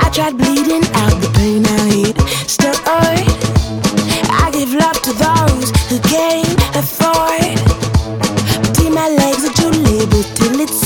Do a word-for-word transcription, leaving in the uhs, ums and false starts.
tried bleeding out the pain I hid. Still I, I give love to those who can't afford. Between my legs are two labels till it's